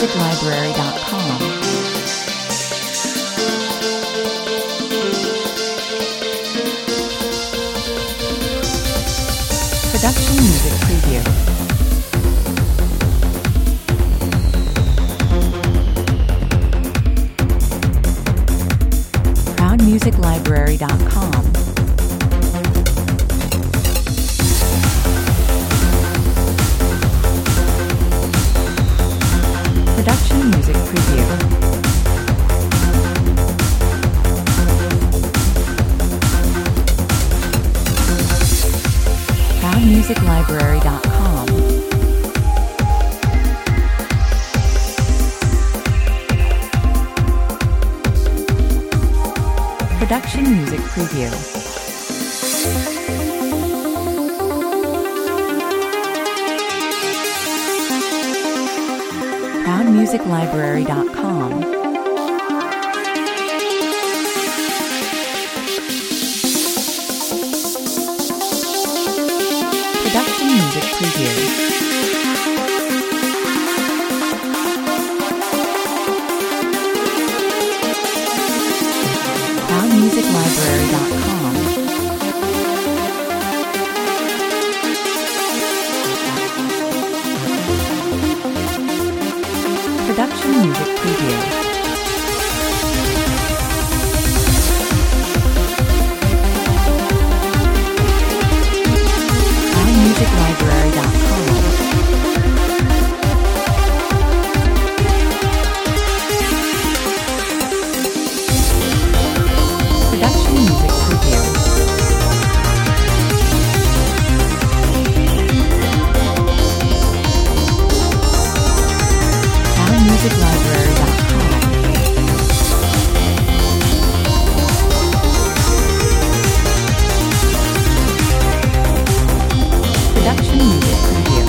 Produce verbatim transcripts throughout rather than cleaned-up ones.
music library dot com. Production Music Preview. Proud Music Library dot com. Production Music Preview. Proud Music Library dot com. Production Music Preview. Proud Music Library dot com. Production Music Preview. Proud Music Library dot com. Production Music Preview. Proud Music Library dot com. Production Music Preview. Proud Music Library dot com. Production Music Preview.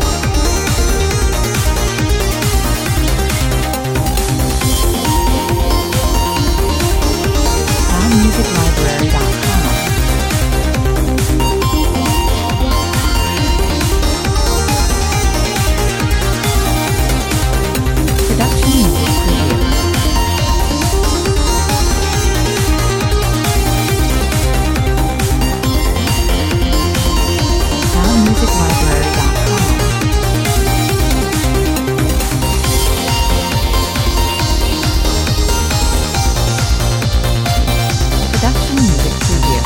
Proud Music Library dot com. Production Music Preview. Proud Music Library dot com. Production Music Preview.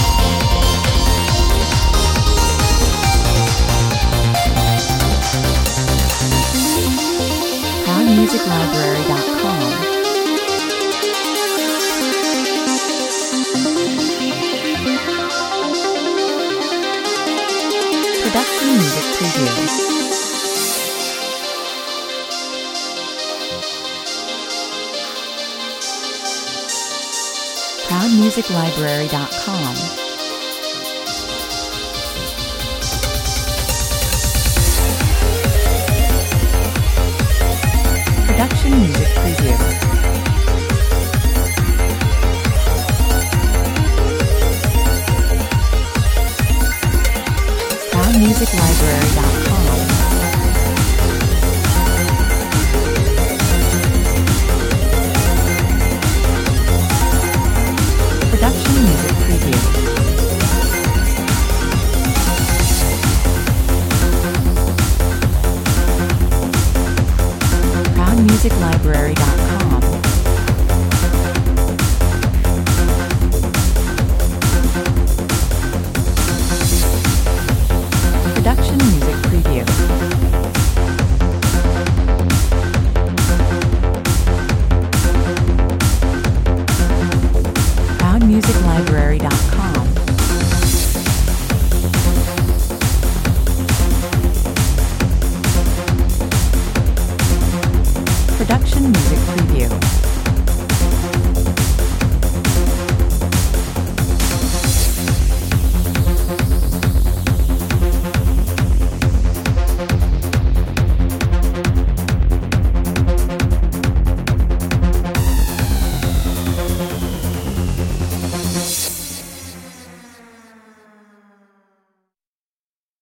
Proud Music Library dot com. Production Music Preview. Proud Music Library dot com. Production Music Preview. Proud Music Library dot com.